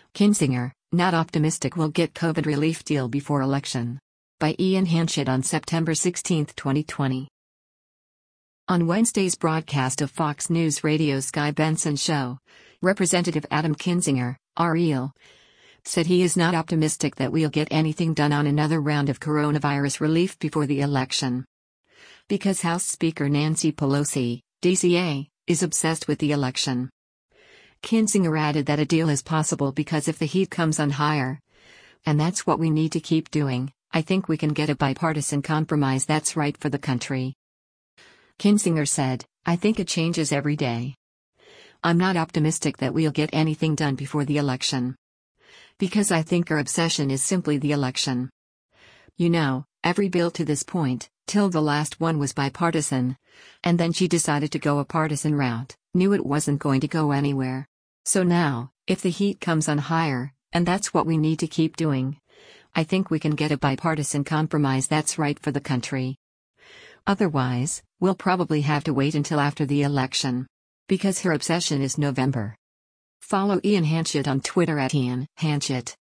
Kinzinger, not optimistic will get COVID relief deal before election. By Ian Hanchett on September 16, 2020. On Wednesday's broadcast of Fox News Radio's Guy Benson show, Representative Adam Kinzinger, REL, said he is not optimistic that we'll get anything done on another round of coronavirus relief before the election. Because House Speaker Nancy Pelosi, DCA, is obsessed with the election. Kinzinger added that a deal is possible because if the heat comes on higher, and that's what we need to keep doing, I think we can get a bipartisan compromise that's right for the country. Kinzinger said, I think it changes every day. I'm not optimistic that we'll get anything done before the election. Because I think our obsession is simply the election. You know, every bill to this point, till the last one was bipartisan. And then she decided to go a partisan route, knew it wasn't going to go anywhere. So now, if the heat comes on higher, and that's what we need to keep doing, I think we can get a bipartisan compromise that's right for the country. Otherwise, we'll probably have to wait until after the election. Because her obsession is November. Follow Ian Hanchett on Twitter @Ian Hanchett.